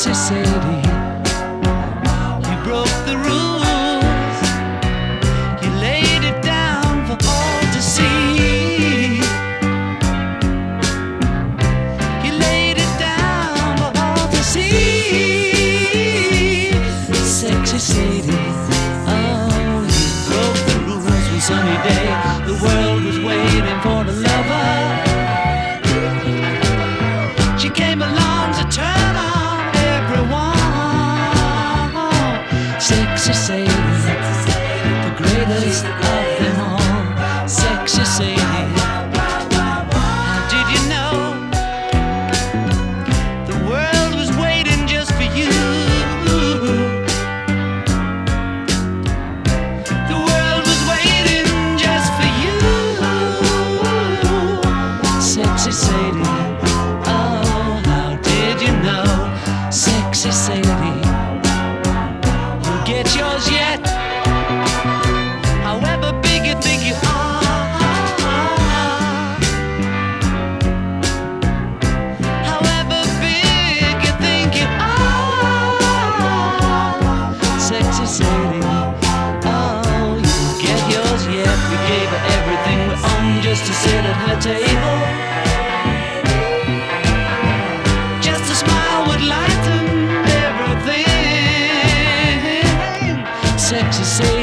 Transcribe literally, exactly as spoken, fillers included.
Sexy Sadie, you broke the rules. You laid it down for all to see. You laid it down for all to see. Sexy Sadie, oh, you broke the rules one sunny day. The world was waiting for the lover. She came along to turn on everyone. Sexy Sadie, the greatest of them all. Sexy Sadie, how did you know the world was waiting just for you? The world was waiting just for you. Sexy Sadie, Sexy Sadie, you'll get yours yet, however big you think you are. However big you think you are. Sexy Sadie, oh, you'll get yours yet. We gave her everything we own just to sit at her table. Just a smile would lighten everything. Sexy Sadie.